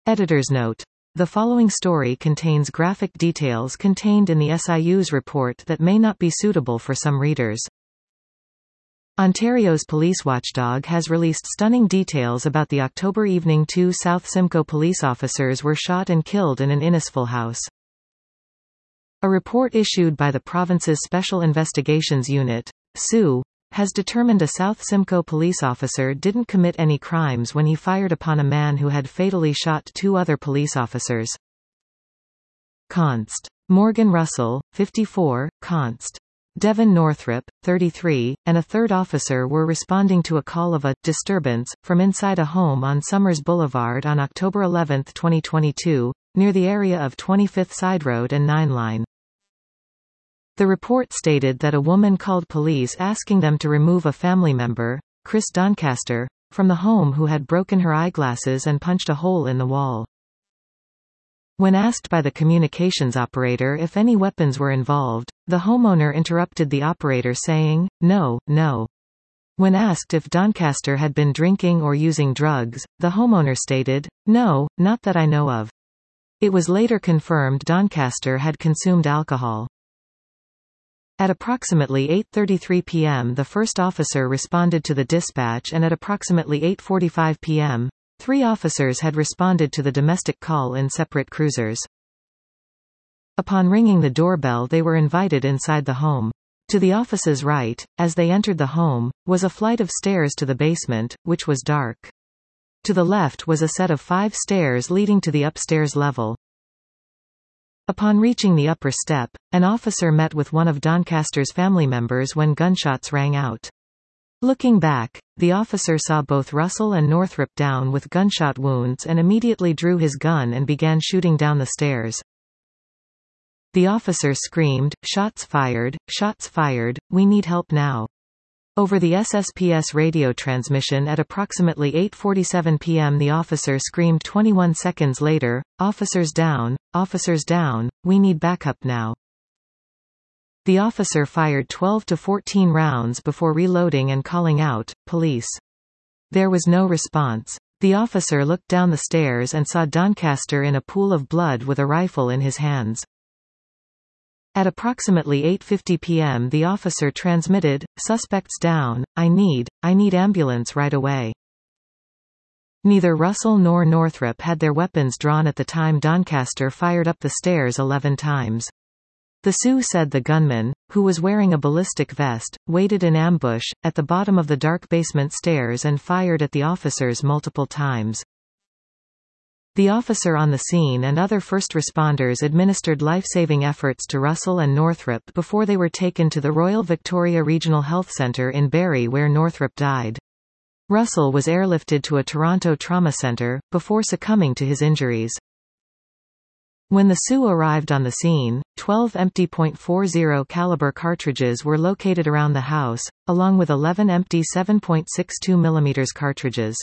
Editor's note. The following story contains graphic details contained in the SIU's report that may not be suitable for some readers. Ontario's police watchdog has released stunning details about the October evening 2 South Simcoe police officers were shot and killed in an Innisfil house. A report issued by the province's Special Investigations Unit, SIU, has determined a South Simcoe police officer didn't commit any crimes when he fired upon a man who had fatally shot two other police officers. Const. Morgan Russell, 54, Const. Devin Northrop, 33, and a third officer were responding to a call of a disturbance from inside a home on Summers Boulevard on October 11, 2022, near the area of 25th Side Road and 9 Line. The report stated that a woman called police asking them to remove a family member, Chris Doncaster, from the home who had broken her eyeglasses and punched a hole in the wall. When asked by the communications operator if any weapons were involved, the homeowner interrupted the operator saying, "No, no." When asked if Doncaster had been drinking or using drugs, the homeowner stated, "No, not that I know of." It was later confirmed Doncaster had consumed alcohol. At approximately 8:33 p.m. the first officer responded to the dispatch, and at approximately 8:45 p.m., 3 officers had responded to the domestic call in separate cruisers. Upon ringing the doorbell, they were invited inside the home. To the officer's right, as they entered the home, was a flight of stairs to the basement, which was dark. To the left was a set of 5 stairs leading to the upstairs level. Upon reaching the upper step, an officer met with one of Doncaster's family members when gunshots rang out. Looking back, the officer saw both Russell and Northrop down with gunshot wounds and immediately drew his gun and began shooting down the stairs. The officer screamed, shots fired, we need help now." Over the SSPS radio transmission at approximately 8:47 p.m. the officer screamed 21 seconds later, officers down, we need backup now." The officer fired 12 to 14 rounds before reloading and calling out, "Police." There was no response. The officer looked down the stairs and saw Doncaster in a pool of blood with a rifle in his hands. At approximately 8:50 p.m. the officer transmitted, "Suspects down, I need ambulance right away." Neither Russell nor Northrop had their weapons drawn at the time Doncaster fired up the stairs 11 times. The SIU said the gunman, who was wearing a ballistic vest, waited in ambush at the bottom of the dark basement stairs and fired at the officers multiple times. The officer on the scene and other first responders administered life-saving efforts to Russell and Northrop before they were taken to the Royal Victoria Regional Health Centre in Barrie, where Northrop died. Russell was airlifted to a Toronto trauma centre, before succumbing to his injuries. When the SIU arrived on the scene, 12 empty .40 caliber cartridges were located around the house, along with 11 empty 7.62 mm cartridges.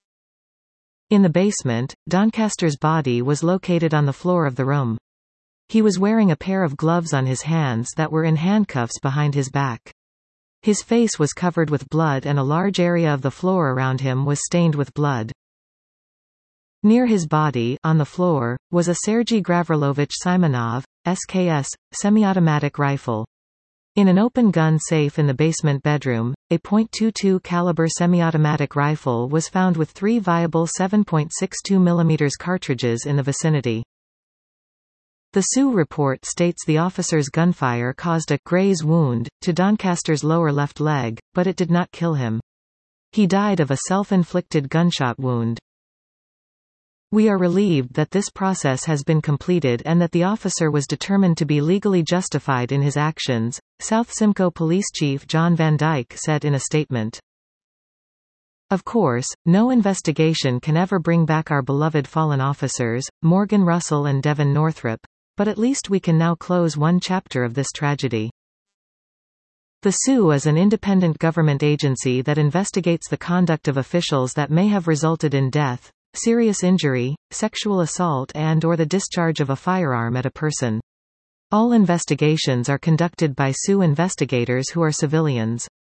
In the basement, Doncaster's body was located on the floor of the room. He was wearing a pair of gloves on his hands that were in handcuffs behind his back. His face was covered with blood and a large area of the floor around him was stained with blood. Near his body, on the floor, was a Sergei Gavrilovich Simonov, SKS, semi-automatic rifle. In an open gun safe in the basement bedroom, a .22 caliber semi-automatic rifle was found with 3 viable 7.62 mm cartridges in the vicinity. The SIU report states the officer's gunfire caused a graze wound to Doncaster's lower left leg, but it did not kill him. He died of a self-inflicted gunshot wound. "We are relieved that this process has been completed and that the officer was determined to be legally justified in his actions," South Simcoe Police Chief John Van Dyke said in a statement. "Of course, no investigation can ever bring back our beloved fallen officers, Morgan Russell and Devin Northrop, but at least we can now close one chapter of this tragedy." The SIU is an independent government agency that investigates the conduct of officials that may have resulted in death, serious injury, sexual assault and/or the discharge of a firearm at a person. All investigations are conducted by SIU investigators who are civilians.